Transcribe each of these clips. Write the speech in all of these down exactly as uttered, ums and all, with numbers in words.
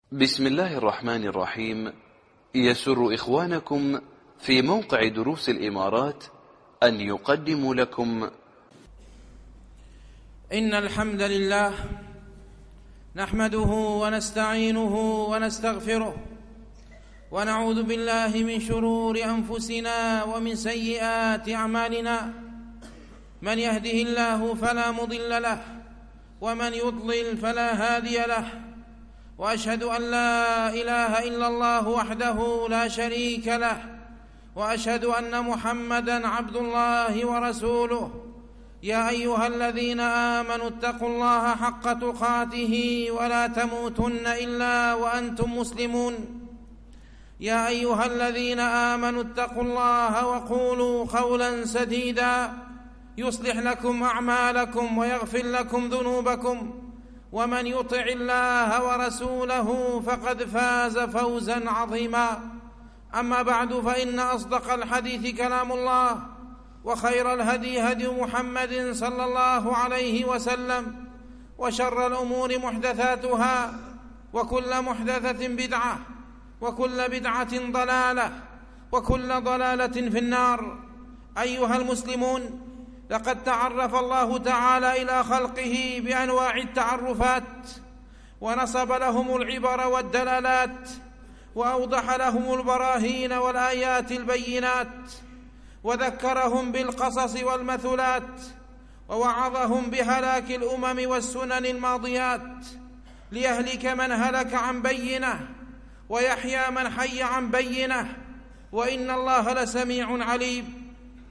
بسم الله الرحمن الرحيم. يسر إخوانكم في موقع دروس الإمارات أن يقدموا لكم إن الحمد لله نحمده ونستعينه ونستغفره ونعوذ بالله من شرور أنفسنا ومن سيئات أعمالنا. من يهده الله فلا مضل له ومن يضلل فلا هادي له، وأشهد أن لا إله إلا الله وحده لا شريك له، وأشهد أن محمدًا عبد الله ورسوله. يا أيها الذين آمنوا اتقوا الله حق تقاته ولا تموتن إلا وأنتم مسلمون. يا أيها الذين آمنوا اتقوا الله وقولوا قولا سديدا يصلح لكم أعمالكم ويغفر لكم ذنوبكم، ومن يطع الله ورسوله فقد فاز فوزا عظيما. أما بعد، فإن أصدق الحديث كلام الله، وخير الهدي هدي محمد صلى الله عليه وسلم، وشر الأمور محدثاتها، وكل محدثة بدعة، وكل بدعة ضلالة، وكل ضلالة في النار. أيها المسلمون، لقد تعرف الله تعالى إلى خلقه بأنواع التعرفات، ونصب لهم العبر والدلالات، وأوضح لهم البراهين والآيات البينات، وذكرهم بالقصص والمثلات، ووعظهم بهلاك الأمم والسنن الماضيات، ليهلك من هلك عن بينه ويحيى من حي عن بينه، وإن الله لسميع عليم.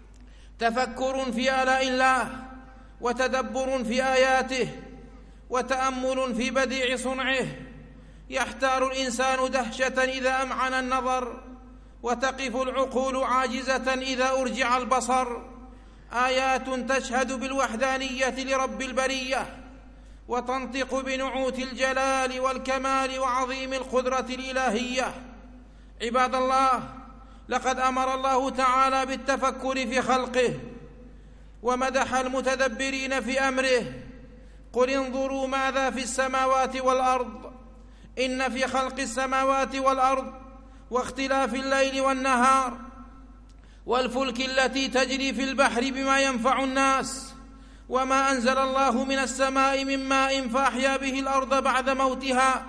تفكر في آلاء الله، وتدبر في آياته، وتأمل في بديع صنعه، يحتار الإنسان دهشة إذا أمعن النظر، وتقف العقول عاجزة إذا أرجع البصر. آيات تشهد بالوحدانية لرب البرية، وتنطق بنعوت الجلال والكمال وعظيم القدرة الإلهية. عباد الله، لقد أمر الله تعالى بالتفكر في خلقه، ومدح المتدبرين في أمره. قل انظروا ماذا في السماوات والأرض، إن في خلق السماوات والأرض واختلاف الليل والنهار والفلك التي تجري في البحر بما ينفع الناس، وما أنزل الله من السماء من ماء فأحيا به الأرض بعد موتها،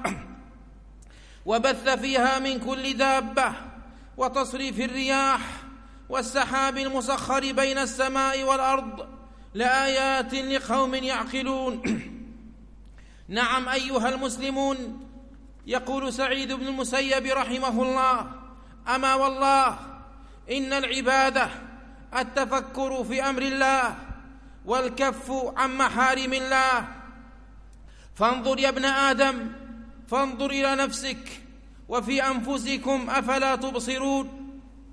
وبث فيها من كل دابة، وتصريف الرياح، والسحاب المسخر بين السماء والأرض، لآيات لقوم يعقلون. نعم أيها المسلمون، يقول سعيد بن المسيب رحمه الله: أما والله إن العبادة التفكر في أمر الله والكف عن محارم الله. فانظر يا ابن آدم، فانظر إلى نفسك وفي أنفسكم أفلا تبصرون.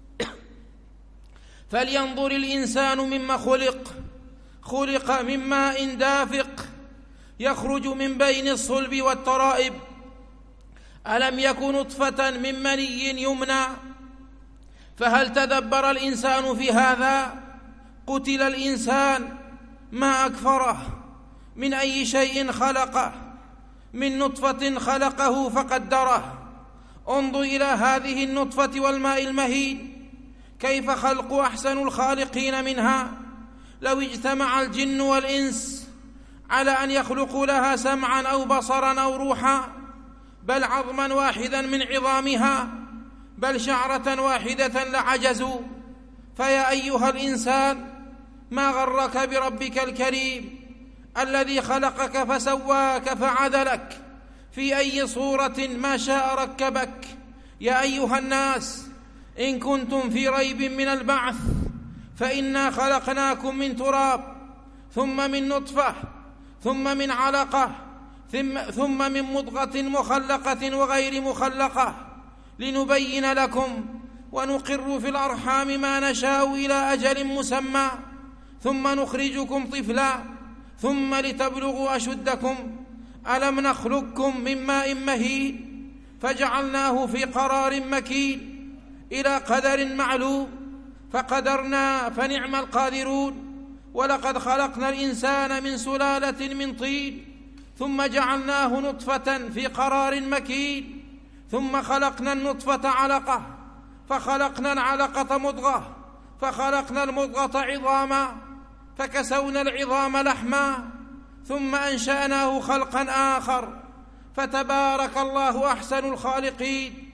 فلينظر الإنسان مما خلق، خلق من ماء دافق يخرج من بين الصلب والترائب. ألم يكن نطفة من مني يمنى؟ فهل تدبر الإنسان في هذا؟ قتل الإنسان ما أكفره، من أي شيء خلقه؟ من نطفة خلقه فقدره. انظر إلى هذه النطفة والماء المهين، كيف خلق أحسن الخالقين منها. لو اجتمع الجن والإنس على أن يخلقوا لها سمعا أو بصرا أو روحا، بل عظما واحدا من عظامها، بل شعرة واحدة لعجزوا. فيا أيها الإنسان، ما غرك بربك الكريم الذي خلقك فسواك فعدلك في أي صورة ما شاء ركبك. يا أيها الناس، إن كنتم في ريب من البعث فإنا خلقناكم من تراب، ثم من نطفة، ثم من علقة، ثم من مضغة مخلقة وغير مخلقة، لنبين لكم ونقر في الأرحام ما نشاء إلى أجل مسمى، ثم نخرجكم طفلا، ثم لتبلغوا أشدكم. ألم نخلقكم من ماء مهين فجعلناه في قرار مكين إلى قدر معلوم، فقدرنا فنعم القادرون. ولقد خلقنا الإنسان من سلالة من طين، ثم جعلناه نطفة في قرار مكين ثم خلقنا النطفة علقة، فخلقنا العلقة مضغة، فخلقنا المضغة عظاما، فكسونا العظام لحما، ثم أنشأناه خلقا آخر، فتبارك الله أحسن الخالقين.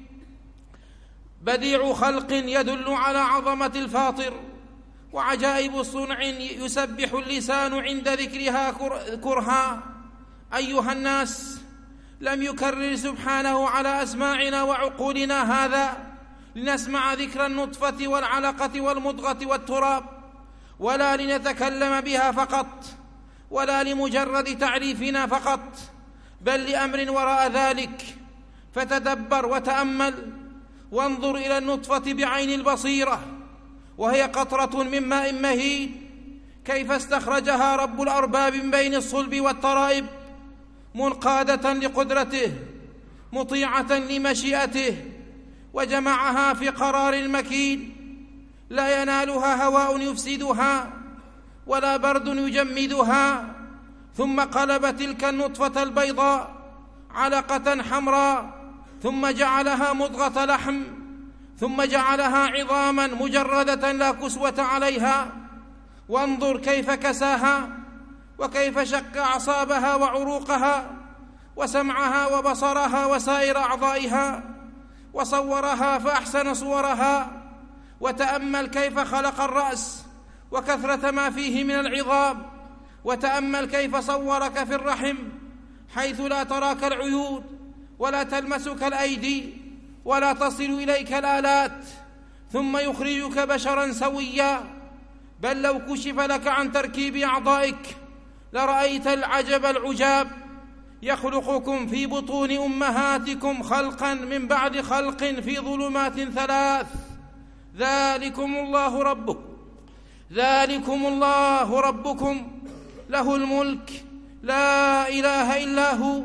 بديع خلق يدل على عظمة الفاطر، وعجائب صنع يسبح اللسان عند ذكرها كرها. أيها الناس، لم يكرر سبحانه على أسماعنا وعقولنا هذا لنسمع ذكر النطفة والعلقة والمضغة والتراب، ولا لنتكلم بها فقط، ولا لمجرد تعريفنا فقط، بل لأمر وراء ذلك. فتدبر وتأمل وانظر إلى النطفة بعين البصيرة، وهي قطرة من ماء مهين، كيف استخرجها رب الأرباب من بين الصلب والترائب، منقادة لقدرته، مطيعة لمشيئته، وجمعها في قرار مكين لا ينالها هواء يفسدها ولا برد يجمدها. ثم قلب تلك النطفة البيضاء علقة حمراء، ثم جعلها مضغة لحم، ثم جعلها عظاما مجردة لا كسوة عليها. وانظر كيف كساها، وكيف شق أعصابها وعروقها وسمعها وبصرها وسائر أعضائها، وصورها فأحسن صورها. وتأمل كيف خلق الرأس وكثرة ما فيه من العظام، وتأمل كيف صورك في الرحم حيث لا تراك العيون ولا تلمسك الأيدي ولا تصل إليك الآلات، ثم يخرجك بشرا سويا. بل لو كشف لك عن تركيب أعضائك لرأيت العجب العجاب. يخلقكم في بطون أمهاتكم خلقا من بعد خلق في ظلمات ثلاث، ذلكم الله ربكم ذلكم الله ربكم له الملك لا إله إلا هو،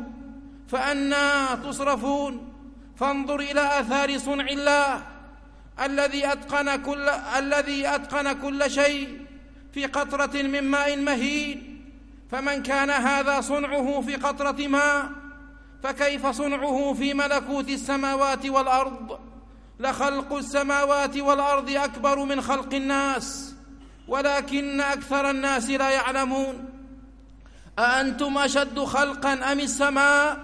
فأنى تصرفون. فانظر إلى آثار صنع الله الذي أتقن كل, الذي أتقن كل شيء في قطرة من ماء مهين. فمن كان هذا صنعه في قطرة ماء، فكيف صنعه في ملكوت السماوات والأرض؟ لخلق السماوات والأرض أكبر من خلق الناس، ولكن أكثر الناس لا يعلمون. أأنتم أشد خلقا أم السماء؟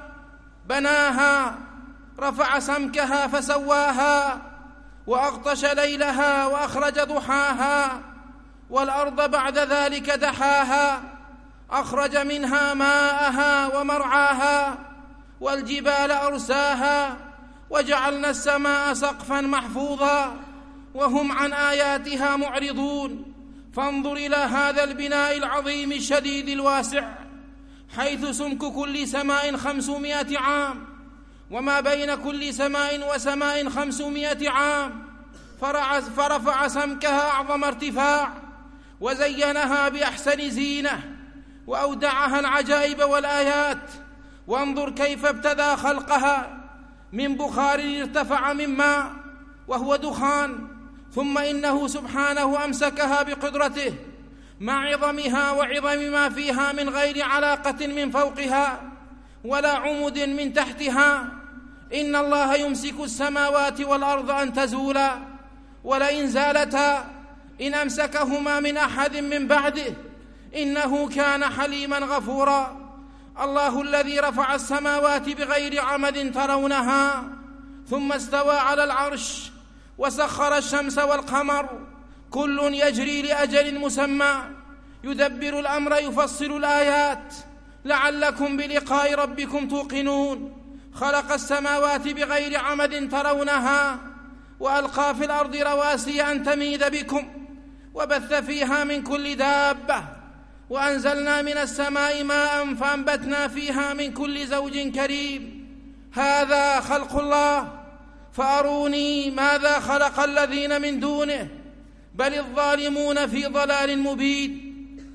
بناها، رفع سمكها فسواها، وأغطش ليلها وأخرج ضحاها. والأرض بعد ذلك دحاها، أخرج منها ماءها ومرعاها. والجبال أرساها، وجعلنا السماء سقفا محفوظا، وهم عن آياتها معرضون. فانظر إلى هذا البناء العظيم الشديد الواسع، حيث سمك كل سماء خمسمائة عام، وما بين كل سماء وسماء خمسمائة عام. فرفع سمكها أعظم ارتفاع، وزينها بأحسن زينة، وأودعها العجائب والآيات. وانظر كيف ابتدى خلقها من بخار ارتفع من ماء وهو دخان، ثم إنه سبحانه أمسكها بقدرته مع عظمها وعظم ما فيها من غير علاقة من فوقها ولا عمد من تحتها. إن الله يمسك السماوات والأرض أن تزولا، ولئن زالتا إن أمسكهما من أحد من بعده، إنه كان حليما غفورا. الله الذي رفع السماوات بغير عمد ترونها، ثم استوى على العرش، وسخر الشمس والقمر، كل يجري لأجل مسمى، يدبر الأمر يفصل الآيات لعلكم بلقاء ربكم توقنون. خلق السماوات بغير عمد ترونها، وألقى في الأرض رواسي أن تميد بكم، وبث فيها من كل دابة، وأنزلنا من السماء ماء فأنبتنا فيها من كل زوج كريم. هذا خلق الله، فأروني ماذا خلق الذين من دونه، بل الظالمون في ضلال مبين.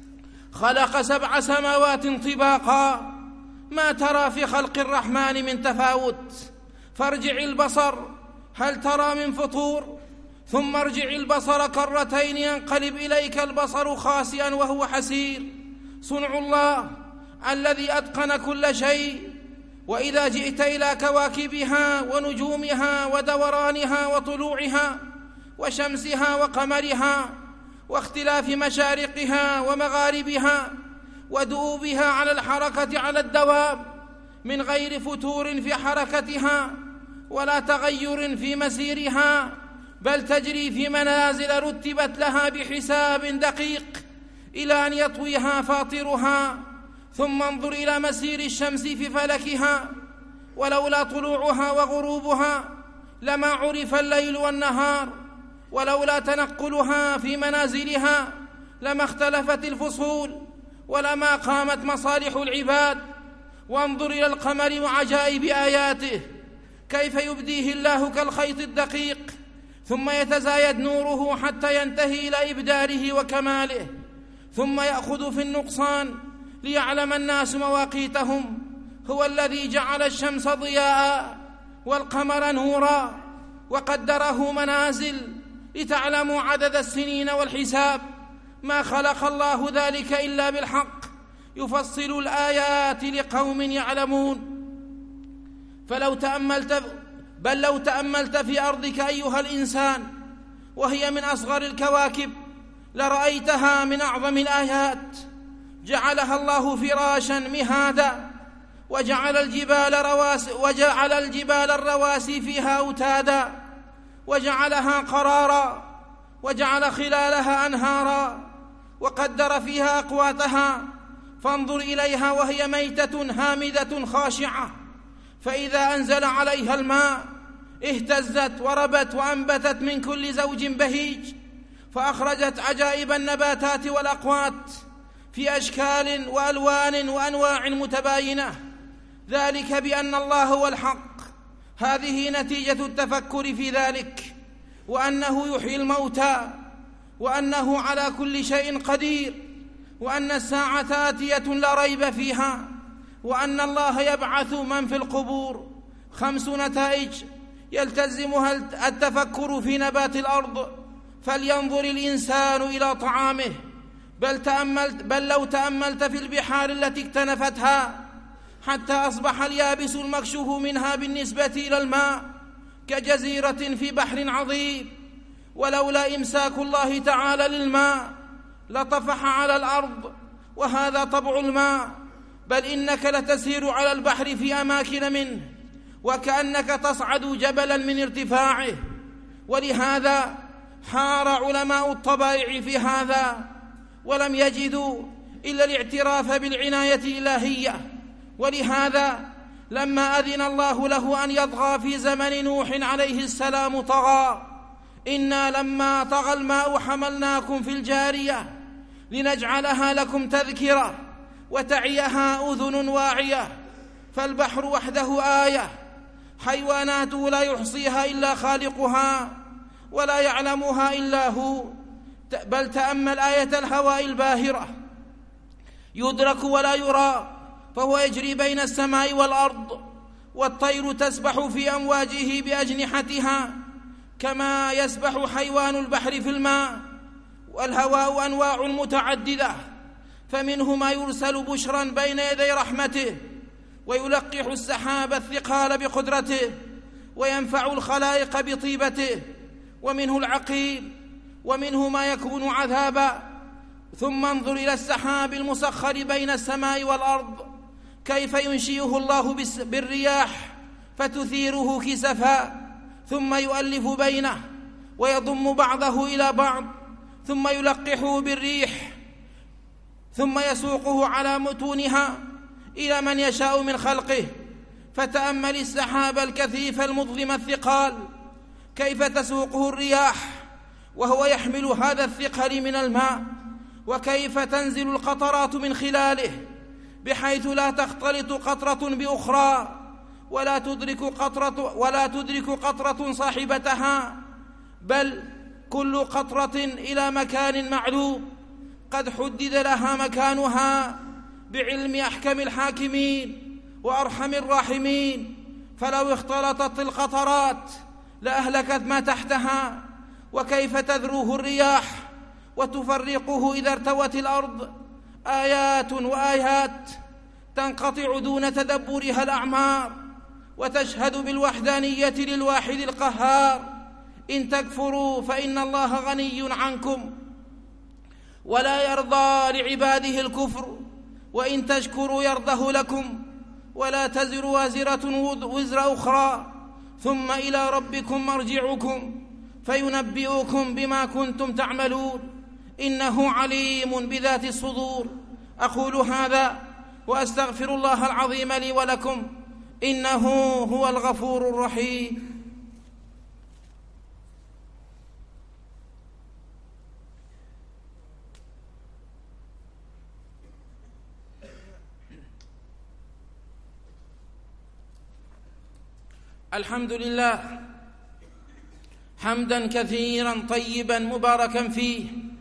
خلق سبع سماوات طباقا، ما ترى في خلق الرحمن من تفاوت. فارجع البصر هل ترى من فطور، ثم ارجع البصر كرتين ينقلب إليك البصر خاسئا وهو حسير. صنع الله الذي أتقن كل شيء، وإذا جئت إلى كواكبها ونجومها ودورانها وطلوعها وشمسها وقمرها واختلاف مشارقها ومغاربها ودؤوبها على الحركة على الدواب من غير فتور في حركتها ولا تغير في مسيرها، بل تجري في منازل رتبت لها بحساب دقيق إلى أن يطويها فاطرها. ثم انظر إلى مسير الشمس في فلكها، ولولا طلوعها وغروبها لما عرف الليل والنهار، ولولا تنقلها في منازلها لما اختلفت الفصول ولما قامت مصالح العباد. وانظر إلى القمر وعجائب آياته، كيف يبديه الله كالخيط الدقيق ثم يتزايد نوره حتى ينتهي إلى إبداره وكماله، ثم يأخذ في النقصان ليعلم الناس مواقيتهم. هو الذي جعل الشمس ضياء والقمر نورا وقدره منازل لتعلموا عدد السنين والحساب. ما خلق الله ذلك إلا بالحق، يفصل الآيات لقوم يعلمون. فلو تأملت بل لو تأملت في أرضك أيها الإنسان وهي من أصغر الكواكب لرأيتها من أعظم الآيات. جعلها الله فراشا مهادا، وجعل الجبال رواسي وجعل الجبال الرواسي فيها أوتادا، وجعلها قرارا، وجعل خلالها أنهارا، وقدر فيها أقواتها. فانظر إليها وهي ميتة هامدة خاشعة، فإذا أنزل عليها الماء اهتزت وربت وأنبتت من كل زوج بهيج، فأخرجت عجائب النباتات والأقوات في أشكال وألوان وأنواع متباينة، ذلك بأن الله هو الحق. هذه نتيجة التفكر في ذلك، وأنه يحيي الموتى، وأنه على كل شيء قدير، وأن الساعة آتية لا ريب فيها، وأن الله يبعث من في القبور. خمس نتائج يلتزمها التفكر في نبات الأرض. فلينظر الإنسان إلى طعامه، بل, تأملت بل لو تأملت في البحار التي اكتنفتها حتى أصبح اليابس المكشوف منها بالنسبة إلى الماء كجزيرة في بحر عظيم. ولولا إمساك الله تعالى للماء لطفح على الأرض، وهذا طبع الماء، بل إنك لتسير على البحر في أماكن منه وكأنك تصعد جبلا من ارتفاعه. ولهذا حار علماء الطبائع في هذا، ولم يجدوا إلا الاعتراف بالعناية الإلهية. ولهذا لما أذن الله له أن يطغى في زمن نوح عليه السلام طغى. إنا لما طغى الماء حملناكم في الجارية لنجعلها لكم تذكرة وتعيها أذن واعية. فالبحر وحده آية، حيواناته لا يحصيها إلا خالقها ولا يعلمها إلا هو. بل تأمل آية الهواء الباهرة، يدرك ولا يرى، فهو يجري بين السماء والأرض، والطير تسبح في أمواجه بأجنحتها كما يسبح حيوان البحر في الماء. والهواء أنواع متعددة، فمنه ما يرسل بشرا بين يدي رحمته، ويلقح السحاب الثقال بقدرته، وينفع الخلائق بطيبته. ومنه العقيم، ومنه ما يكون عذابا. ثم انظر إلى السحاب المسخر بين السماء والأرض، كيف ينشئه الله بالرياح فتثيره كسفا، ثم يؤلف بينه ويضم بعضه إلى بعض، ثم يلقحه بالريح، ثم يسوقه على متونها إلى من يشاء من خلقه. فتأمل السحاب الكثيف المظلم الثقال كيف تسوقه الرياح وهو يحمل هذا الثقل من الماء، وكيف تنزل القطرات من خلاله بحيث لا تختلط قطرة بأخرى، ولا تدرك قطرة, ولا تدرك قطرة صاحبتها، بل كل قطرة إلى مكان معلوم قد حدد لها مكانها بعلم أحكم الحاكمين وأرحم الراحمين. فلو اختلطت القطرات لأهلكت ما تحتها. وكيف تذروه الرياح وتفرقه إذا ارتوت الأرض. آيات وآيات تنقطع دون تدبرها الأعمار، وتشهد بالوحدانية للواحد القهار. إن تكفروا فإن الله غني عنكم ولا يرضى لعباده الكفر، وإن تشكروا يرضه لكم، ولا تزر وازرة وزر أخرى، ثم إلى ربكم مرجعكم فينبئكم بما كنتم تعملون، إنه عليم بذات الصدور. أقول هذا وأستغفر الله العظيم لي ولكم، إنه هو الغفور الرحيم. الحمد لله حمدا كثيرا طيبا مباركا فيه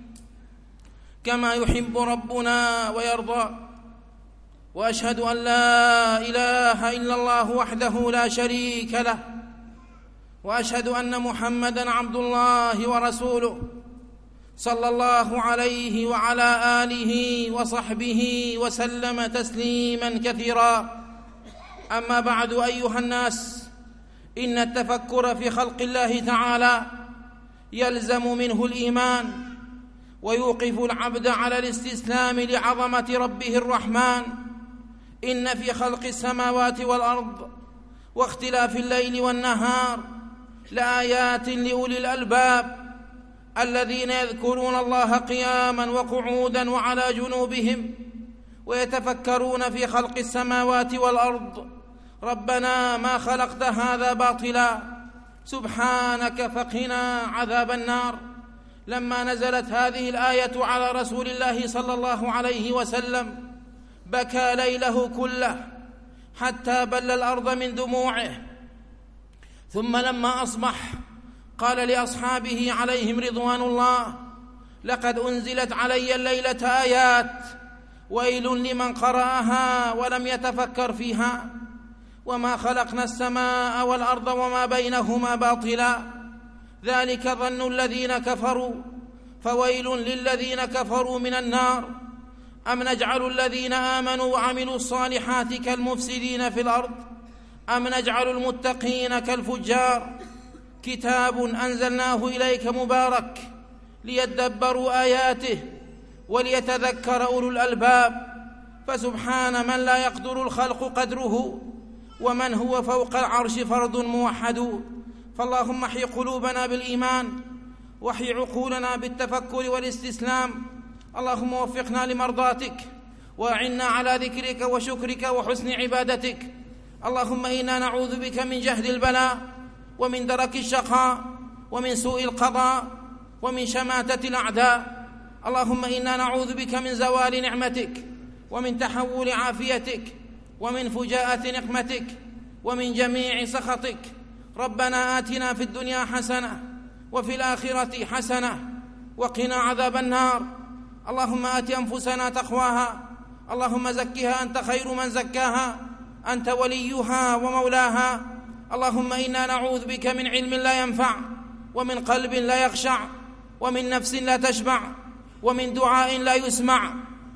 كما يحب ربنا ويرضى، وأشهد أن لا إله إلا الله وحده لا شريك له، وأشهد أن محمدًا عبد الله ورسوله صلى الله عليه وعلى آله وصحبه وسلم تسليماً كثيرا. أما بعد، أيها الناس، إن التفكر في خلق الله تعالى يلزم منه الإيمان، ويوقف العبد على الاستسلام لعظمة ربه الرحمن. إن في خلق السماوات والأرض واختلاف الليل والنهار لآيات لأولي الألباب الذين يذكرون الله قياماً وقعوداً وعلى جنوبهم، ويتفكرون في خلق السماوات والأرض. ربنا ما خلقت هذا باطلا، سبحانك فقنا عذاب النار. لما نزلت هذه الآية على رسول الله صلى الله عليه وسلم بكى ليله كله حتى بل الأرض من دموعه، ثم لما أصبح قال لأصحابه عليهم رضوان الله: لقد أنزلت علي الليلة آيات، ويل لمن قرأها ولم يتفكر فيها. وما خلقنا السماء والأرض وما بينهما باطلا، ذلك ظن الذين كفروا، فويل للذين كفروا من النار. أم نجعل الذين آمنوا وعملوا الصالحات كالمفسدين في الأرض، أم نجعل المتقين كالفجار. كتاب أنزلناه إليك مبارك ليدبروا آياته وليتذكر أولو الألباب. فسبحان من لا يقدر الخلق قدره، ومن هو فوق العرش فرد موحد. فاللهم احي قلوبنا بالإيمان، واحي عقولنا بالتفكر والاستسلام. اللهم وفقنا لمرضاتك، وأعنا على ذكرك وشكرك وحسن عبادتك. اللهم إنا نعوذ بك من جهد البلاء، ومن درك الشقاء، ومن سوء القضاء، ومن شماتة الأعداء. اللهم إنا نعوذ بك من زوال نعمتك، ومن تحول عافيتك، ومن فجاءة نقمتك، ومن جميع سخطك. ربنا آتنا في الدنيا حسنة وفي الآخرة حسنة وقنا عذاب النار. اللهم آت أنفسنا تقواها، اللهم زكها أنت خير من زكاها، أنت وليها ومولاها. اللهم إنا نعوذ بك من علم لا ينفع، ومن قلب لا يخشع، ومن نفس لا تشبع، ومن دعاء لا يسمع.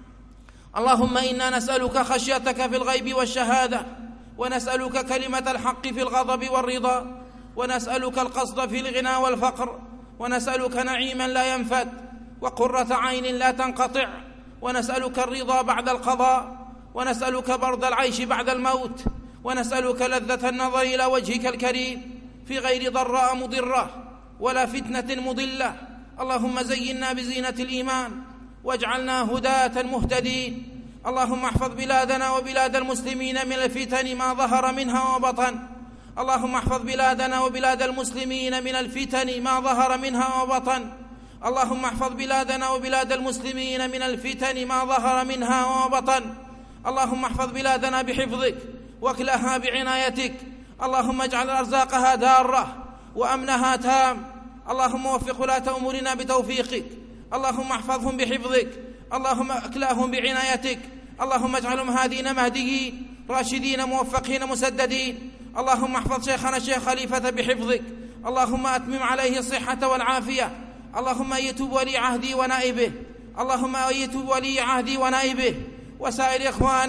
اللهم إنا نسألك خشيتك في الغيب والشهادة، ونسألك كلمة الحق في الغضب والرضا، ونسألك القصد في الغنى والفقر، ونسألك نعيما لا ينفد، وقرة عين لا تنقطع، ونسألك الرضا بعد القضاء، ونسألك برد العيش بعد الموت، ونسألك لذة النظر إلى وجهك الكريم في غير ضراء مضرة ولا فتنة مضلة. اللهم زينا بزينة الإيمان، واجعلنا هداة مهتدين. اللهم احفظ بلادنا وبلاد المسلمين من الفتن ما ظهر منها وبطن. اللهم احفظ بلادنا وبلاد المسلمين من الفتن ما ظهر منها وبطن. اللهم احفظ بلادنا وبلاد المسلمين من الفتن ما ظهر منها وبطن. اللهم احفظ بلادنا بحفظك، واكلها بعنايتك. اللهم اجعل أرزاقها دارة وأمنها تام. اللهم وفق ولاة أمورنا بتوفيقك. اللهم احفظهم بحفظك. اللهم اكلهم بعنايتك. اللهم اجعلهم هادين مهديين راشدين موفقين مسددين. اللهم احفظ شيخنا الشيخ خليفة بحفظك. اللهم أتمم عليه الصحة والعافية. اللهم أيت ولي عهدي ونائبه. اللهم أيت ولي عهدي ونائبه وسائر إخوانه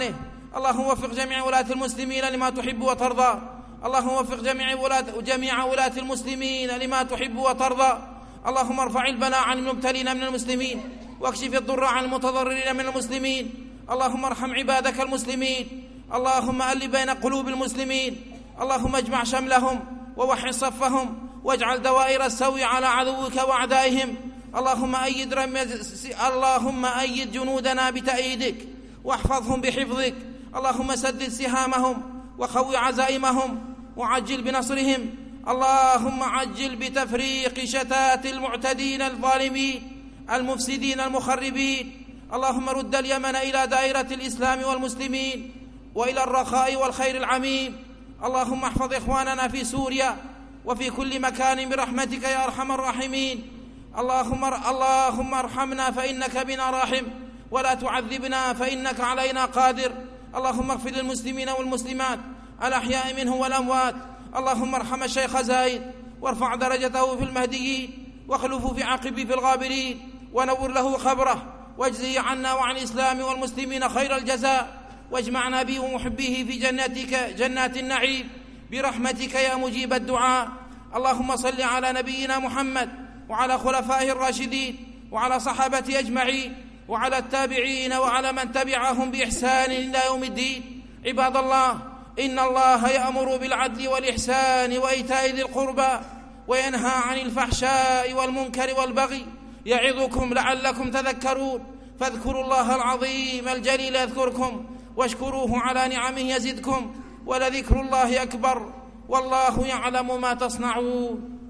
اللهم وفق جميع ولاة المسلمين لما تحب وترضى اللهم وفق جميع ولاة, جميع ولاة المسلمين لما تحب وترضى اللهم ارفع البلاء عن المبتلين من المسلمين واكشف الضر عن المتضررين من المسلمين اللهم ارحم عبادك المسلمين اللهم ألف بين قلوب المسلمين اللهم اجمع شملهم ووحد صفهم واجعل دوائر السوء على عدوك وأعدائهم اللهم أيد رمز اللهم أيد جنودنا بتأييدك واحفظهم بحفظك اللهم سدد سهامهم وخو عزائمهم وعجل بنصرهم اللهم عجل بتفريق شتات المعتدين الظالمين المفسدين المخربين اللهم رد اليمن إلى دائرة الإسلام والمسلمين وإلى الرخاء والخير العميم اللهم احفظ إخواننا في سوريا وفي كل مكان برحمتك يا أرحم الراحمين اللهم اللهم ارحمنا فإنك بنا راحم ولا تعذبنا فإنك علينا قادر اللهم اغفر للمسلمين والمسلمات الأحياء منهم والأموات اللهم ارحم الشيخ زايد وارفع درجته في المهديين واخلفه في عقبه في الغابرين ونور له خبره واجزه عنا وعن الإسلام والمسلمين خير الجزاء واجمعنا به ومحبيه في جناتك جنات النعيم برحمتك يا مجيب الدعاء اللهم صل على نبينا محمد وعلى خلفائه الراشدين وعلى صحابته أجمعين وعلى التابعين وعلى من تبعهم بإحسان إلى يوم الدين عباد الله إن الله يأمر بالعدل والإحسان وإيتاء ذي القربى وينهى عن الفحشاء والمنكر والبغي يعظكم لعلكم تذكرون فاذكروا الله العظيم الجليل يذكركم واشكروه على نعمه يزدكم ولذكر الله أكبر والله يعلم ما تصنعون